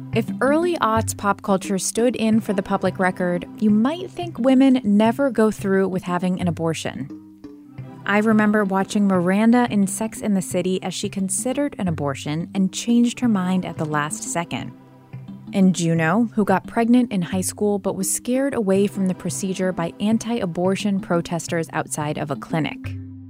If early aughts pop culture stood in for the public record, you might think women never go through with having an abortion. I remember watching Miranda in Sex and the City as she considered an abortion and changed her mind at the last second. And Juno, who got pregnant in high school but was scared away from the procedure by anti-abortion protesters outside of a clinic.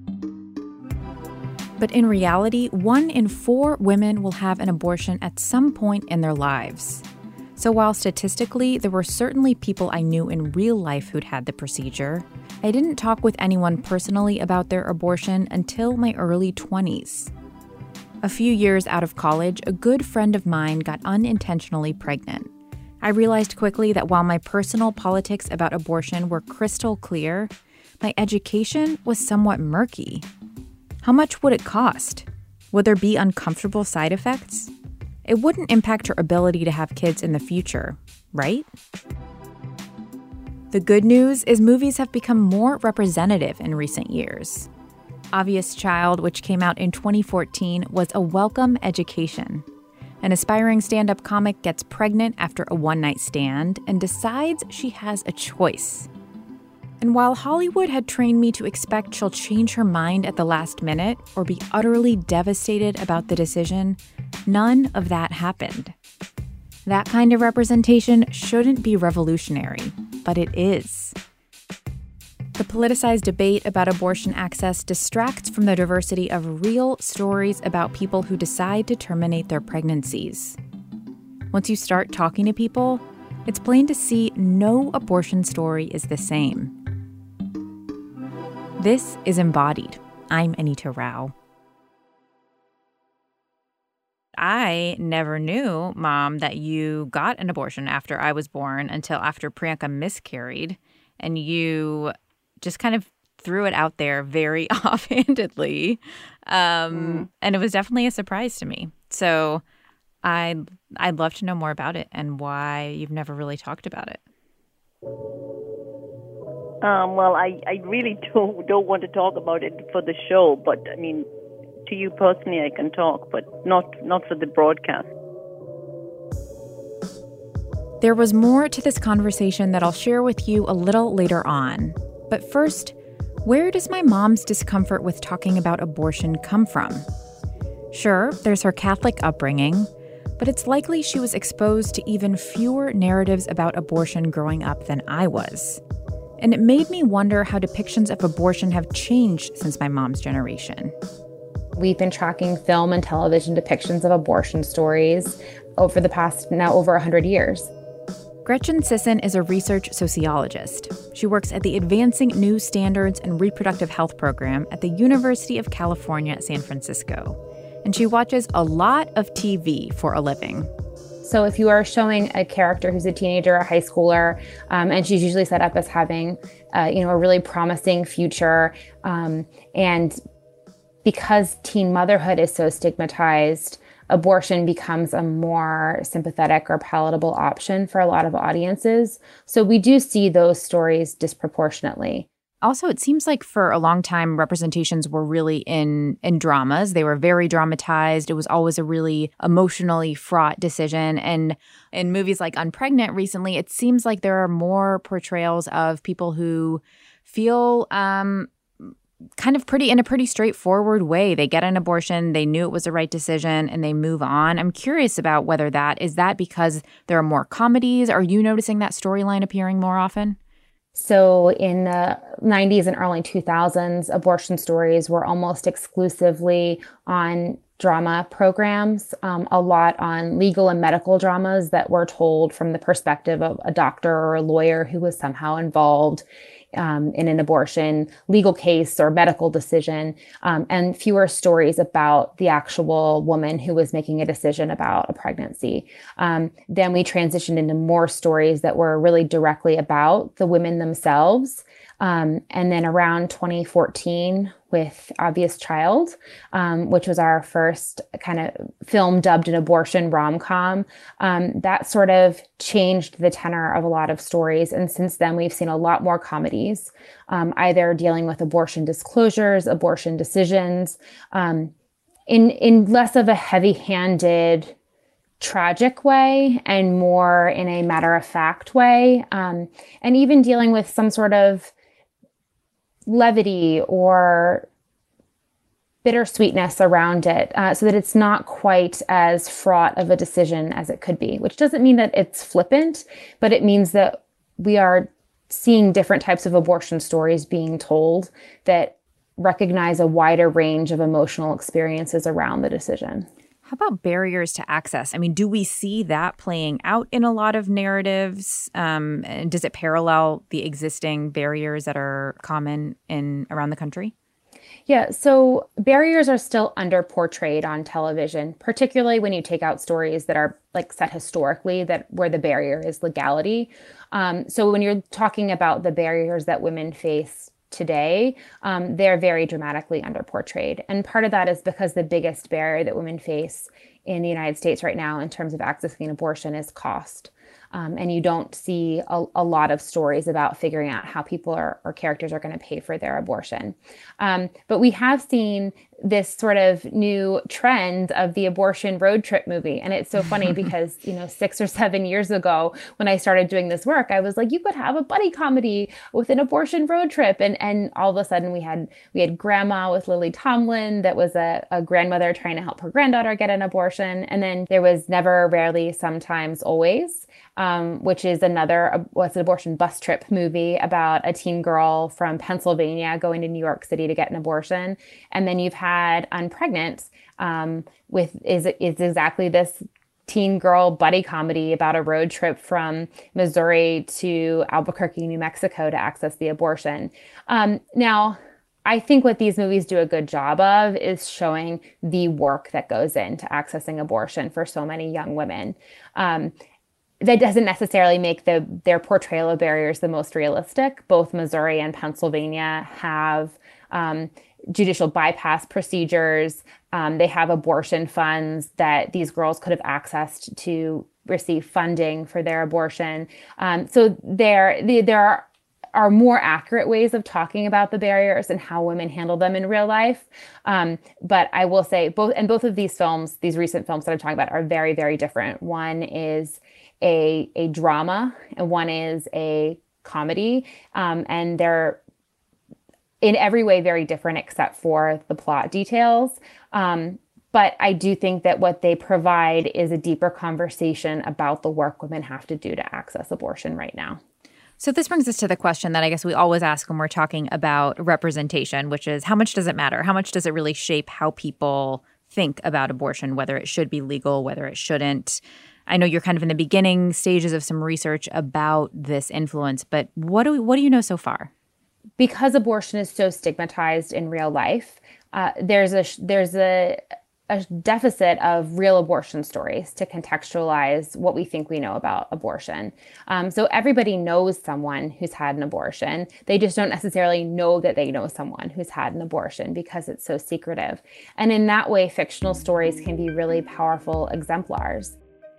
But in reality, 1 in 4 women will have an abortion at some point in their lives. So while statistically there were certainly people I knew in real life who'd had the procedure, I didn't talk with anyone personally about their abortion until my early 20s. A few years out of college, a good friend of mine got unintentionally pregnant. I realized quickly that while my personal politics about abortion were crystal clear, my education was somewhat murky. How much would it cost? Would there be uncomfortable side effects? It wouldn't impact her ability to have kids in the future, right? The good news is movies have become more representative in recent years. Obvious Child, which came out in 2014, was a welcome education. An aspiring stand-up comic gets pregnant after a one-night stand and decides she has a choice. And while Hollywood had trained me to expect she'll change her mind at the last minute or be utterly devastated about the decision, none of that happened. That kind of representation shouldn't be revolutionary, but it is. The politicized debate about abortion access distracts from the diversity of real stories about people who decide to terminate their pregnancies. Once you start talking to people, it's plain to see no abortion story is the same. This is Embodied. I'm Anita Rao. I never knew, Mom, that you got an abortion after I was born until after Priyanka miscarried, and you just kind of threw it out there very offhandedly. And it was definitely a surprise to me. So I'd love to know more about it and why you've never really talked about it. Well, I really don't want to talk about it for the show, but I mean, to you personally, I can talk, but not for the broadcast. There was more to this conversation that I'll share with you a little later on. But first, where does my mom's discomfort with talking about abortion come from? Sure, there's her Catholic upbringing, but it's likely she was exposed to even fewer narratives about abortion growing up than I was. And it made me wonder how depictions of abortion have changed since my mom's generation. We've been tracking film and television depictions of abortion stories over the past, now over 100 years. Gretchen Sisson is a research sociologist. She works at the Advancing New Standards and Reproductive Health program at the University of California, San Francisco. And she watches a lot of TV for a living. So if you are showing a character who's a teenager, a high schooler, and she's usually set up as having, a really promising future, and because teen motherhood is so stigmatized, abortion becomes a more sympathetic or palatable option for a lot of audiences. So we do see those stories disproportionately. Also, it seems like for a long time, representations were really in dramas. They were very dramatized. It was always a really emotionally fraught decision. And in movies like Unpregnant recently, it seems like there are more portrayals of people who feel kind of in a pretty straightforward way. They get an abortion, they knew it was the right decision, and they move on. I'm curious about whether is that because there are more comedies? Are you noticing that storyline appearing more often? So in the 90s and early 2000s, abortion stories were almost exclusively on drama programs, a lot on legal and medical dramas that were told from the perspective of a doctor or a lawyer who was somehow involved in an abortion legal case or medical decision, and fewer stories about the actual woman who was making a decision about a pregnancy. Then we transitioned into more stories that were really directly about the women themselves. And then around 2014 with Obvious Child, which was our first kind of film dubbed an abortion rom-com, that sort of changed the tenor of a lot of stories. And since then, we've seen a lot more comedies, either dealing with abortion disclosures, abortion decisions, in less of a heavy-handed tragic way and more in a matter-of-fact way, and even dealing with some sort of levity or bittersweetness around it, so that it's not quite as fraught of a decision as it could be, which doesn't mean that it's flippant, but it means that we are seeing different types of abortion stories being told that recognize a wider range of emotional experiences around the decision. How about barriers to access? I mean, do we see that playing out in a lot of narratives? And does it parallel the existing barriers that are common around the country? Yeah, so barriers are still underportrayed on television, particularly when you take out stories that are like set historically, that where the barrier is legality. So when you're talking about the barriers that women face today, they're very dramatically underportrayed. And part of that is because the biggest barrier that women face in the United States right now in terms of accessing abortion is cost. And you don't see a lot of stories about figuring out how people or characters are going to pay for their abortion. But we have seen this sort of new trend of the abortion road trip movie. And it's so funny because, 6 or 7 years ago, when I started doing this work, I was like, you could have a buddy comedy with an abortion road trip. And all of a sudden we had Grandma with Lily Tomlin that was a grandmother trying to help her granddaughter get an abortion. And then there was Never, Rarely, Sometimes, Always, which is another what's an abortion bus trip movie about a teen girl from Pennsylvania going to New York City to get an abortion. And then you've had Unpregnant, is exactly this teen girl buddy comedy about a road trip from Missouri to Albuquerque, New Mexico to access the abortion. Now, I think what these movies do a good job of is showing the work that goes into accessing abortion for so many young women. That doesn't necessarily make their portrayal of barriers the most realistic. Both Missouri and Pennsylvania have judicial bypass procedures. They have abortion funds that these girls could have accessed to receive funding for their abortion. So there are more accurate ways of talking about the barriers and how women handle them in real life. But I will say both of these films, these recent films that I'm talking about, are very, very different. One is a drama and one is a comedy. And they're in every way very different except for the plot details. But I do think that what they provide is a deeper conversation about the work women have to do to access abortion right now. So this brings us to the question that I guess we always ask when we're talking about representation, which is how much does it matter? How much does it really shape how people think about abortion, whether it should be legal, whether it shouldn't? I know you're kind of in the beginning stages of some research about this influence, but what do you know so far? Because abortion is so stigmatized in real life, there's a deficit of real abortion stories to contextualize what we think we know about abortion. So everybody knows someone who's had an abortion. They just don't necessarily know that they know someone who's had an abortion because it's so secretive. And in that way, fictional stories can be really powerful exemplars.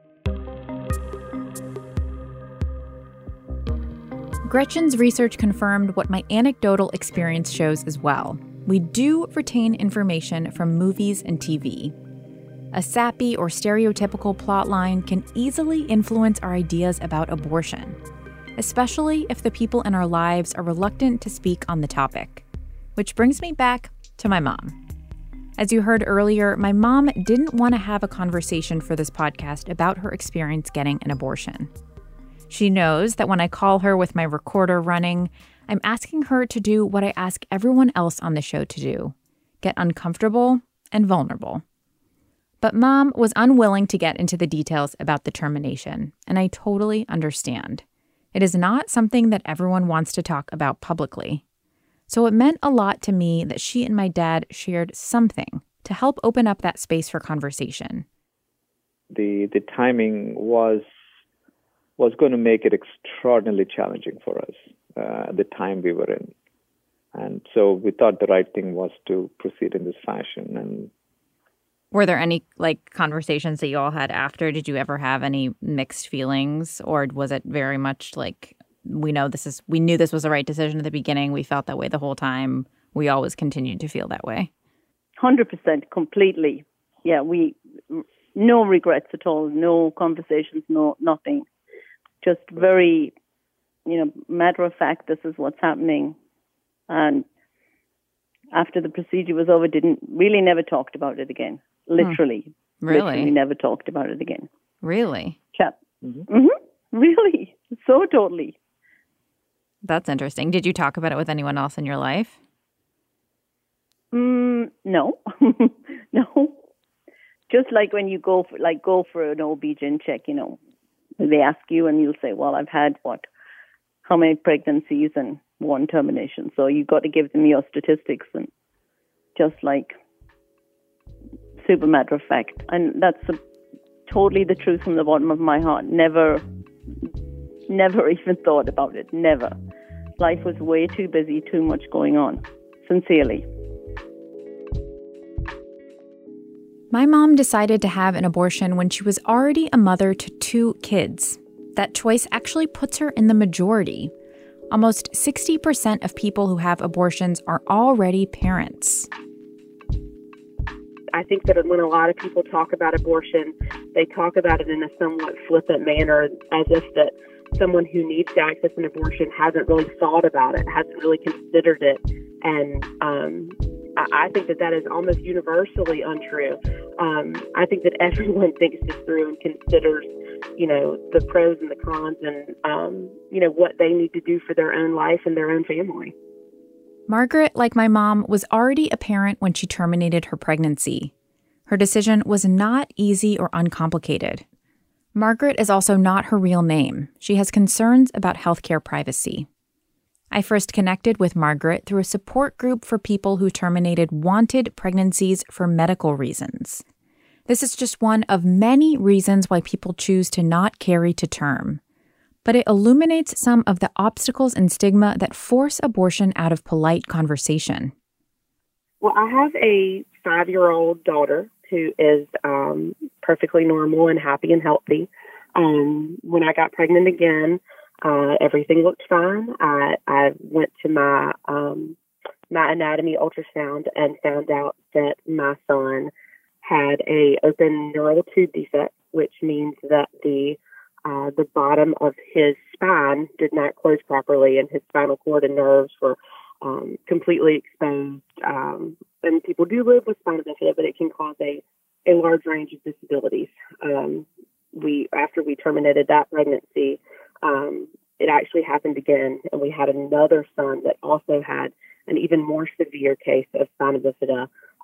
Gretchen's research confirmed what my anecdotal experience shows as well. We do retain information from movies and TV. A sappy or stereotypical plotline can easily influence our ideas about abortion, especially if the people in our lives are reluctant to speak on the topic. Which brings me back to my mom. As you heard earlier, my mom didn't want to have a conversation for this podcast about her experience getting an abortion. She knows that when I call her with my recorder running, I'm asking her to do what I ask everyone else on the show to do: get uncomfortable and vulnerable. But Mom was unwilling to get into the details about the termination, and I totally understand. It is not something that everyone wants to talk about publicly. So it meant a lot to me that she and my dad shared something to help open up that space for conversation. The timing was going to make it extraordinarily challenging for us, the time we were in. And so we thought the right thing was to proceed in this fashion. And were there any conversations that you all had after? Did you ever have any mixed feelings, or was it very much like, we knew this was the right decision at the beginning, we felt that way the whole time, we always continued to feel that way? 100%, completely. Yeah, no regrets at all, no conversations, no nothing. Just very, matter of fact, this is what's happening. And after the procedure was over, never talked about it again. Literally. Really? Literally never talked about it again. Really? Chap. Mm-hmm. Really. So totally. That's interesting. Did you talk about it with anyone else in your life? No. No. Just like when you go for an OB-GYN check, they ask you and you'll say, well, I've had how many pregnancies and one termination. So you got to give them your statistics, and just like super matter of fact. And that's totally the truth from the bottom of my heart. Never even thought about it. Never. Life was way too busy, too much going on. Sincerely. My mom decided to have an abortion when she was already a mother to 2 kids. That choice actually puts her in the majority. Almost 60% of people who have abortions are already parents. I think that when a lot of people talk about abortion, they talk about it in a somewhat flippant manner, as if that someone who needs to access an abortion hasn't really thought about it, hasn't really considered it. And I think that is almost universally untrue. I think that everyone thinks this through and considers, the pros and the cons and, what they need to do for their own life and their own family. Margaret, like my mom, was already a parent when she terminated her pregnancy. Her decision was not easy or uncomplicated. Margaret is also not her real name. She has concerns about healthcare privacy. I first connected with Margaret through a support group for people who terminated wanted pregnancies for medical reasons. This is just one of many reasons why people choose to not carry to term. But it illuminates some of the obstacles and stigma that force abortion out of polite conversation. Well, I have a 5-year-old daughter who is perfectly normal and happy and healthy. When I got pregnant again, everything looked fine. I went to my anatomy ultrasound and found out that my son had a open neural tube defect, which means that the bottom of his spine did not close properly, and his spinal cord and nerves were completely exposed. And people do live with spina bifida, but it can cause a large range of disabilities. After we terminated that pregnancy, it actually happened again, and we had another son that also had an even more severe case of spina bifida,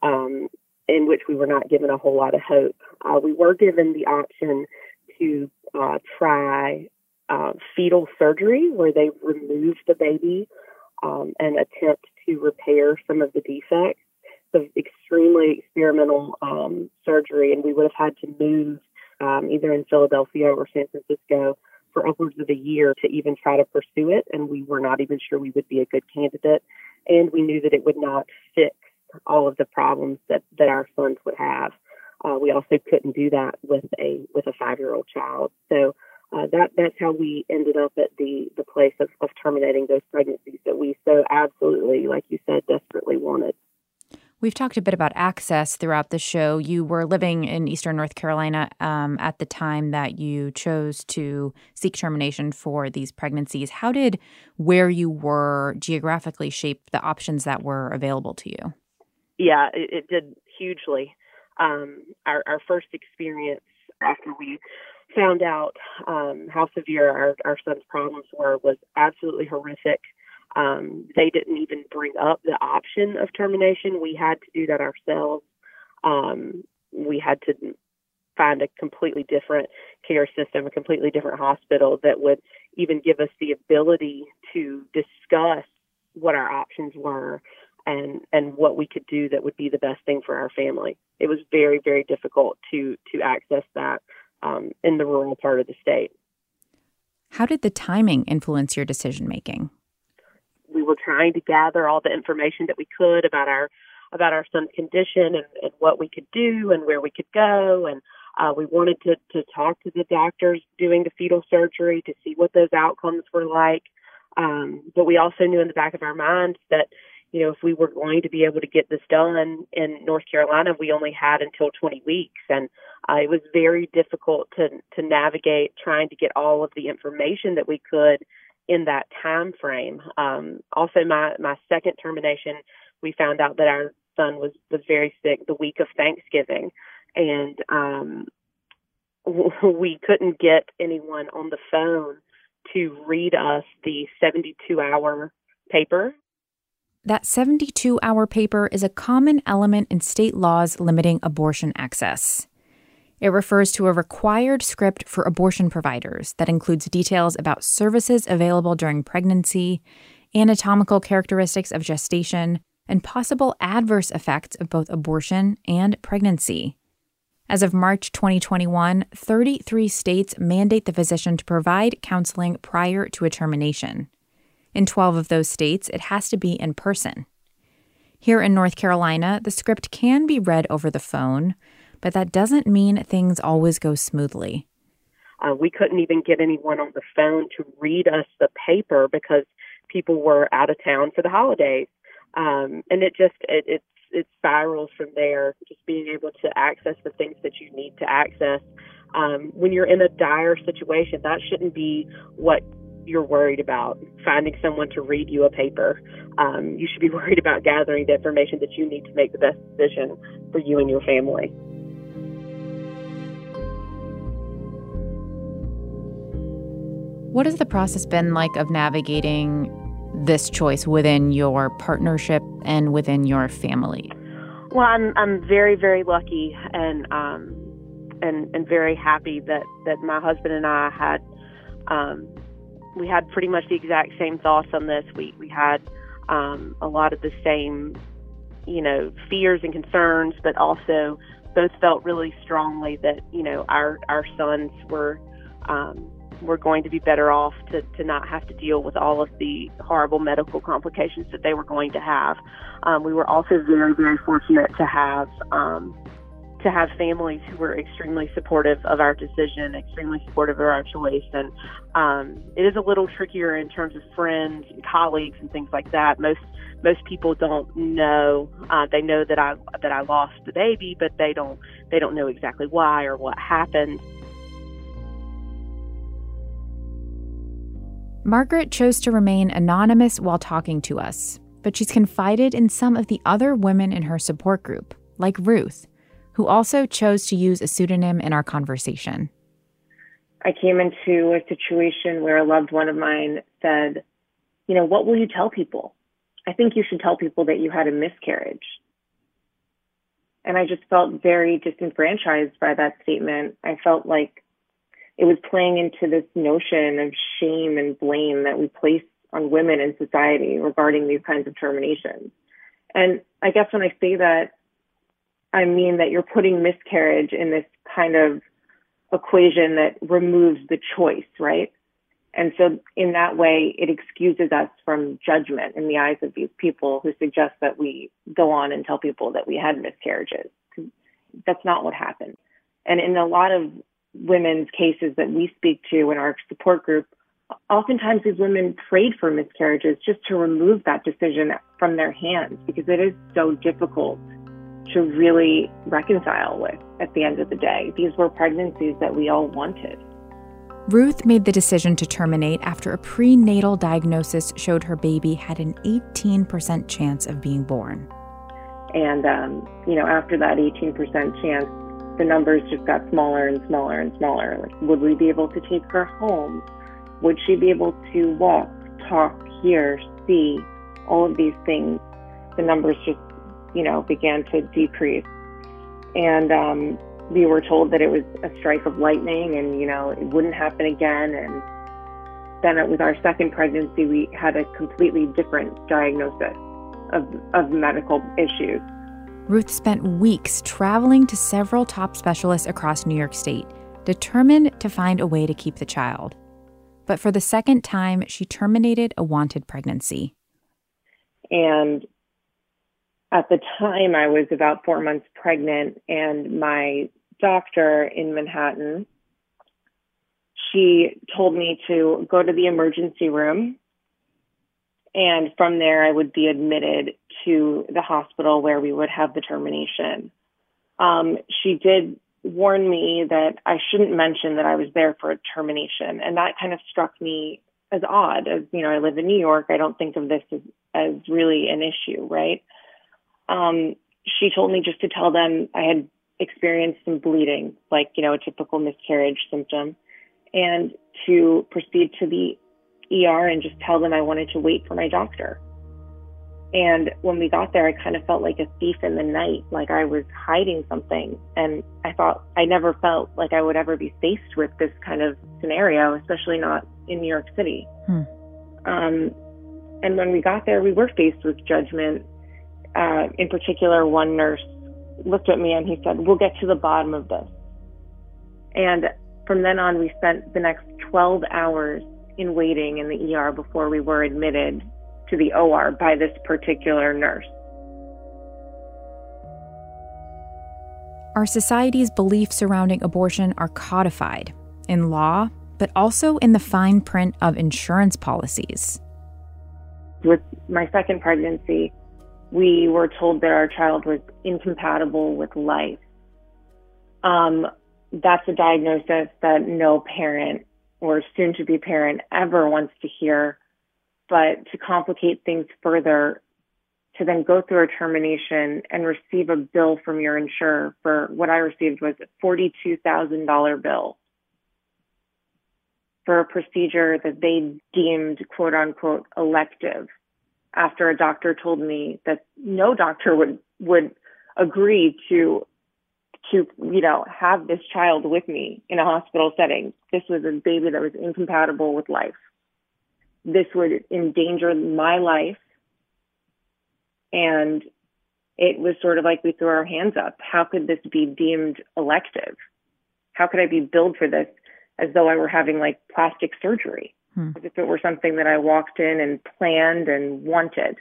in which we were not given a whole lot of hope. We were given the option to try fetal surgery, where they removed the baby and attempt to repair some of the defects. So extremely experimental surgery, and we would have had to move either in Philadelphia or San Francisco for upwards of a year to even try to pursue it, and we were not even sure we would be a good candidate, and we knew that it would not fix all of the problems that our sons would have. We also couldn't do that with a 5-year-old child. So that's how we ended up at the place of terminating those pregnancies that we so absolutely, like you said, desperately wanted. We've talked a bit about access throughout the show. You were living in Eastern North Carolina at the time that you chose to seek termination for these pregnancies. How did where you were geographically shape the options that were available to you? Yeah, it did hugely. Our first experience after we found out how severe our son's problems were was absolutely horrific. They didn't even bring up the option of termination. We had to do that ourselves. We had to find a completely different care system, a completely different hospital that would even give us the ability to discuss what our options were and what we could do that would be the best thing for our family. It was very, very difficult to access that in the rural part of the state. How did the timing influence your decision-making? We were trying to gather all the information that we could about our son's condition and what we could do and where we could go. And we wanted to talk to the doctors doing the fetal surgery to see what those outcomes were like. But we also knew in the back of our minds that, if we were going to be able to get this done in North Carolina, we only had until 20 weeks. And it was very difficult to navigate trying to get all of the information that we could in that time frame. Also, my second termination, we found out that our son was very sick the week of Thanksgiving. And we couldn't get anyone on the phone to read us the 72-hour paper. That 72-hour paper is a common element in state laws limiting abortion access. It refers to a required script for abortion providers that includes details about services available during pregnancy, anatomical characteristics of gestation, and possible adverse effects of both abortion and pregnancy. As of March 2021, 33 states mandate the physician to provide counseling prior to a termination. In 12 of those states, it has to be in person. Here in North Carolina, the script can be read over the phone, but that doesn't mean things always go smoothly. We couldn't even get anyone on the phone to read us the paper because people were out of town for the holidays. And it spirals from there, just being able to access the things that you need to access. When you're in a dire situation, that shouldn't be what you're worried about, finding someone to read you a paper. You should be worried about gathering the information that you need to make the best decision for you and your family. What has the process been like of navigating this choice within your partnership and within your family? Well, I'm very, very lucky and very happy that my husband and I had we had pretty much the exact same thoughts on this. We had a lot of the same, fears and concerns, but also both felt really strongly that our sons were going to be better off to not have to deal with all of the horrible medical complications that they were going to have. We were also very, very fortunate to have families who were extremely supportive of our decision, extremely supportive of our choice. And it is a little trickier in terms of friends and colleagues and things like that. Most people don't know. They know that I lost the baby, but they don't know exactly why or what happened. Margaret chose to remain anonymous while talking to us, but she's confided in some of the other women in her support group, like Ruth, who also chose to use a pseudonym in our conversation. I came into a situation where a loved one of mine said, what will you tell people? I think you should tell people that you had a miscarriage. And I just felt very disenfranchised by that statement. I felt like it was playing into this notion of shame and blame that we place on women in society regarding these kinds of terminations. And I guess when I say that, I mean that you're putting miscarriage in this kind of equation that removes the choice, right? And so in that way, it excuses us from judgment in the eyes of these people who suggest that we go on and tell people that we had miscarriages. That's not what happened. And in a lot of women's cases that we speak to in our support group, oftentimes these women prayed for miscarriages just to remove that decision from their hands because it is so difficult to really reconcile with at the end of the day. These were pregnancies that we all wanted. Ruth made the decision to terminate after a prenatal diagnosis showed her baby had an 18% chance of being born. And, after that 18% chance, the numbers just got smaller and smaller and smaller. Like, would we be able to take her home? Would she be able to walk, talk, hear, see, all of these things? The numbers just, began to decrease. And we were told that it was a strike of lightning and, it wouldn't happen again. And then with our second pregnancy, we had a completely different diagnosis of medical issues. Ruth spent weeks traveling to several top specialists across New York State, determined to find a way to keep the child. But for the second time, she terminated a wanted pregnancy. And at the time, I was about 4 months pregnant, and my doctor in Manhattan, she told me to go to the emergency room, and from there I would be admitted to the hospital where we would have the termination, she did warn me that I shouldn't mention that I was there for a termination. And that kind of struck me as odd. As you know, I live in New York. I don't think of this as really an issue, right? She told me just to tell them I had experienced some bleeding, like, you know, a typical miscarriage symptom, and to proceed to the ER and just tell them I wanted to wait for my doctor. And when we got there, I kind of felt like a thief in the night, like I was hiding something. And I thought I never felt like I would ever be faced with this kind of scenario, especially not in New York City. And when we got there, we were faced with judgment. In particular, one nurse looked at me and he said, "We'll get to the bottom of this." And from then on, we spent the next 12 hours in waiting in the ER before we were admitted to the OR by this particular nurse. Our society's beliefs surrounding abortion are codified in law, but also in the fine print of insurance policies. With my second pregnancy, we were told that our child was incompatible with life. That's a diagnosis that no parent or soon-to-be parent ever wants to hear. But to complicate things further, to then go through a termination and receive a bill from your insurer for what I received was a $42,000 bill for a procedure that they deemed, quote unquote, elective, after a doctor told me that no doctor would agree to have this child with me in a hospital setting. This was a baby that was incompatible with life. This would endanger my life. And it was sort of like we threw our hands up. How could this be deemed elective? How could I be billed for this as though I were having like plastic surgery? As if it were something that I walked in and planned and wanted.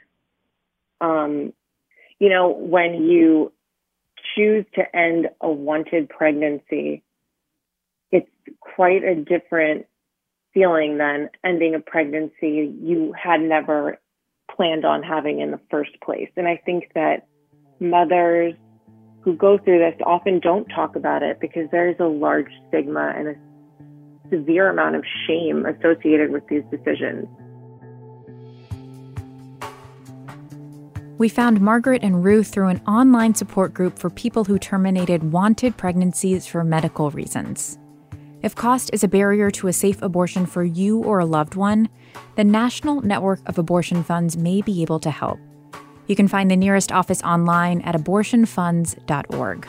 When you choose to end a wanted pregnancy, it's quite a different feeling than ending a pregnancy you had never planned on having in the first place. And I think that mothers who go through this often don't talk about it because there's a large stigma and a severe amount of shame associated with these decisions. We found Margaret and Ruth through an online support group for people who terminated wanted pregnancies for medical reasons. If cost is a barrier to a safe abortion for you or a loved one, the National Network of Abortion Funds may be able to help. You can find the nearest office online at abortionfunds.org.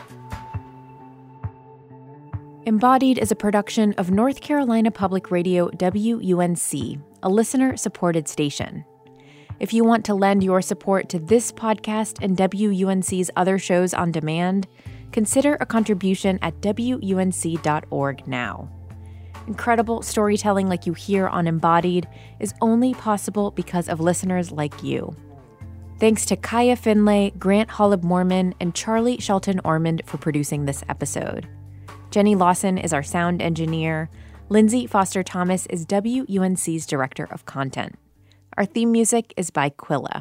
Embodied is a production of North Carolina Public Radio WUNC, a listener-supported station. If you want to lend your support to this podcast and WUNC's other shows on demand, consider a contribution at WUNC.org now. Incredible storytelling like you hear on Embodied is only possible because of listeners like you. Thanks to Kaya Finlay, Grant Holub-Mormon, and Charlie Shelton Ormond for producing this episode. Jenny Lawson is our sound engineer. Lindsay Foster Thomas is WUNC's director of content. Our theme music is by Quilla.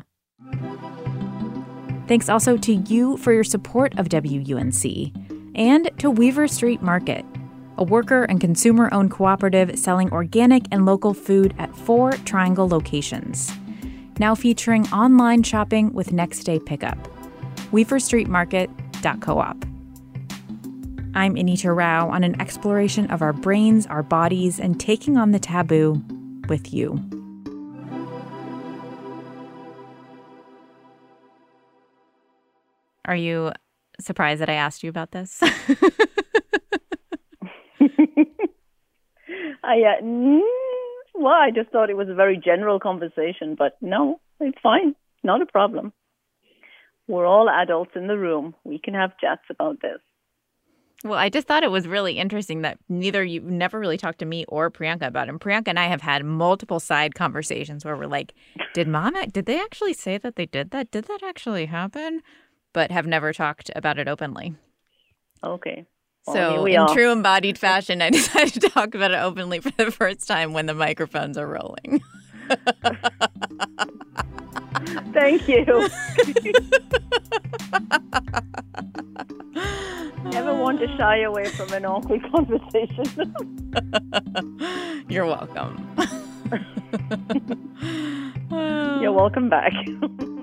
Thanks also to you for your support of WUNC, and to Weaver Street Market, a worker and consumer-owned cooperative selling organic and local food at 4 Triangle locations. Now featuring online shopping with next-day pickup. weaverstreetmarket.coop. I'm Anita Rao on an exploration of our brains, our bodies, and taking on the taboo with you. Are you surprised that I asked you about this? I just thought it was a very general conversation, but no, it's fine. Not a problem. We're all adults in the room. We can have chats about this. Well, I just thought it was really interesting that you've never really talked to me or Priyanka about it. And Priyanka and I have had multiple side conversations where we're like, did they actually say that they did that? Did that actually happen? But have never talked about it openly. Okay. Well, so in true embodied fashion, I decided to talk about it openly for the first time when the microphones are rolling. Thank you. Never want to shy away from an awkward conversation. You're welcome. You're welcome back.